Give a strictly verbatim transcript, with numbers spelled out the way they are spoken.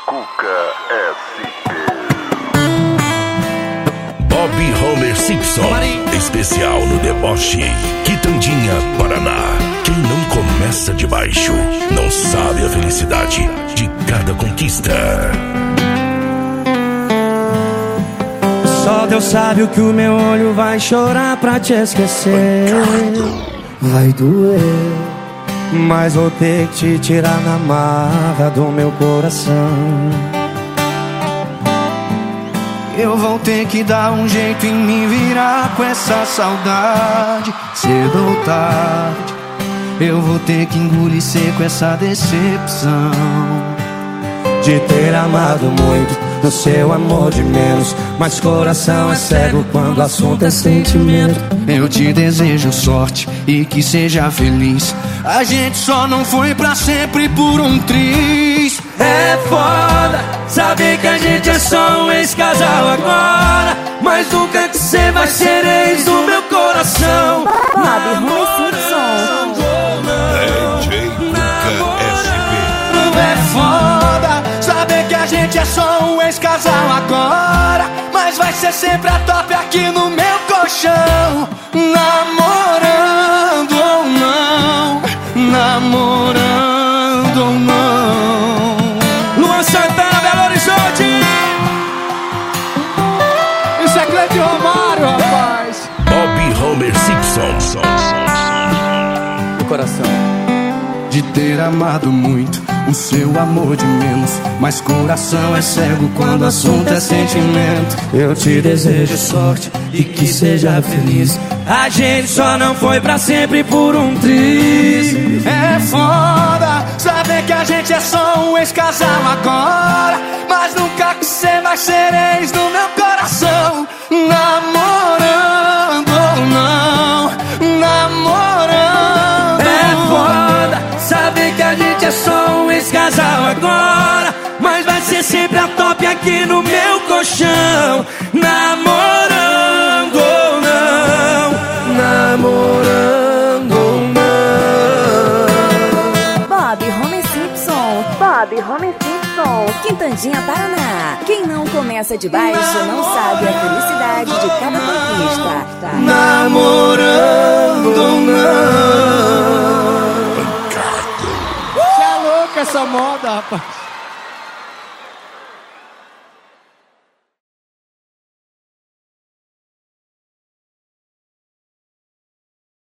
Cuca S P. Bob Homer Simpson, especial no deboche, Quitandinha, Paraná. Quem não começa de baixo, não sabe a felicidade de cada conquista. Só Deus sabe o que o meu olho vai chorar pra te esquecer. Vai doer, mas vou ter que te tirar na marra do meu coração. Eu vou ter que dar um jeito em me virar com essa saudade. Cedo ou tarde, eu vou ter que engolir seco essa decepção de ter amado muito, no seu amor de menos. Mas coração é cego quando o assunto é sentimento. Eu te desejo sorte e que seja feliz. A gente só não foi pra sempre por um triz. É foda saber que a gente é só um ex-casal agora, mas nunca que cê vai ser ex do meu coração. Bob Homer Simpson. D J Cuca S P. É foda saber que a gente é só um ex-casal agora, mas vai ser sempre a top aqui no meu colchão. Namorando ou não, namorando ou não. Luan Santana, Belo Horizonte. Isso é Cleiton Romário, rapaz. Bob Homer Simpson. O coração de ter amado muito, o seu amor de menos. Mas coração é cego quando o assunto é sentimento. Eu te desejo sorte e que seja feliz. A gente só não foi pra sempre por um triz. É foda saber que a gente é só um ex-casal agora, mas nunca que cê vai ser ex do meu coração. Namorando ou não, namorando. É foda saber que a gente é só um ex-casal agora, mas vai ser sempre a top aqui no meu colchão. Namorando ou não, namorando ou não. Bob Homer Simpson. Bob Homer Simpson. Quitandinha, Paraná. Quem não começa de baixo não sabe a felicidade de cada conquista. Namorando ou não. Você é louco essa moda, rapaz.